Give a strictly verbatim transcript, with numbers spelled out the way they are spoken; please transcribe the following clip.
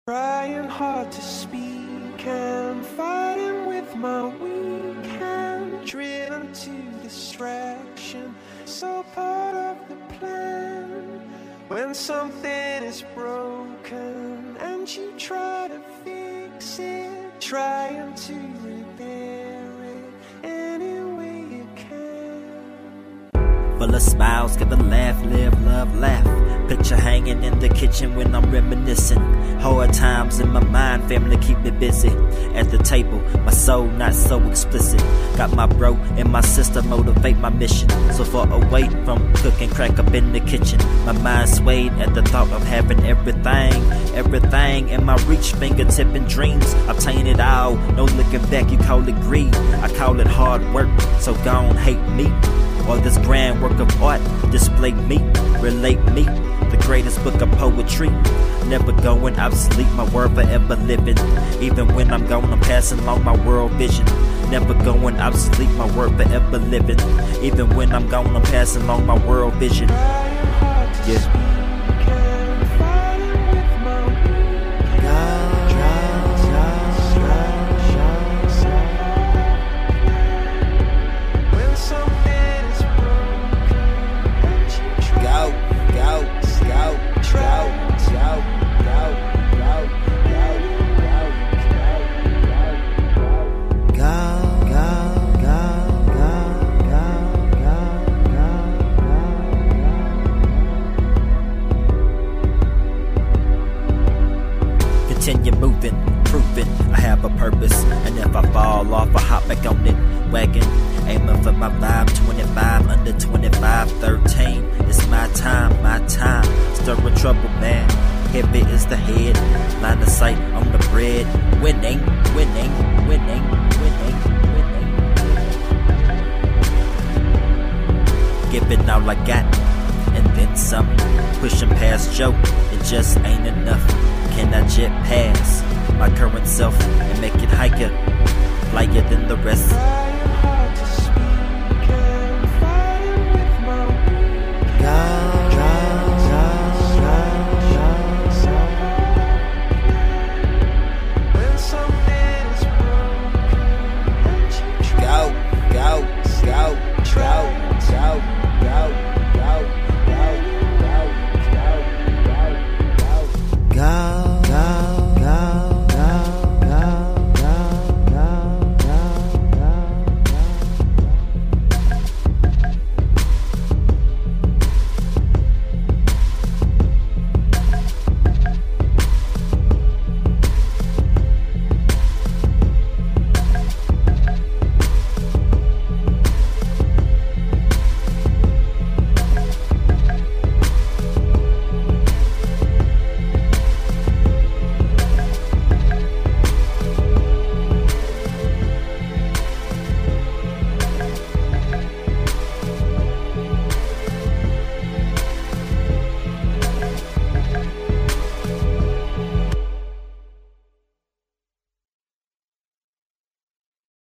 Trying hard to speak and fighting with my weak hand, driven to distraction, so part of the plan. When something is broken and you try to fix it, trying to repair it any way you can. Full of smiles, give a laugh, live, love, laugh. Picture hanging in the kitchen when I'm reminiscing. Hard times in my mind, family keep me busy. At the table, my soul not so explicit. Got my bro and my sister motivate my mission. So far away from cooking crack up in the kitchen, my mind swayed at the thought of having everything. Everything in my reach, fingertip and dreams. Obtain it all, no looking back, you call it greed. I call it hard work, so gone hate me. Or this grand work of art, display me, relate me. The greatest book of poetry, never going obsolete, my word forever living. Even when I'm gone, I'm passing along my world vision. Never going obsolete, my word forever living. Even when I'm gone, I'm passing along my world vision. Yeah. Continue moving, proving I have a purpose. And if I fall off, I hop back on it wagon. Aiming for my vibe, twenty-five, under twenty-five, thirteen. It's my time, my time. Stirring trouble, man. Heavy is the head. Line of sight on the bread. Winning, winning, winning, winning, winning. Giving all I got, and then some. Pushing past Joe, it just ain't enough. Can I jet past my current self and make it higher, flyer than the rest?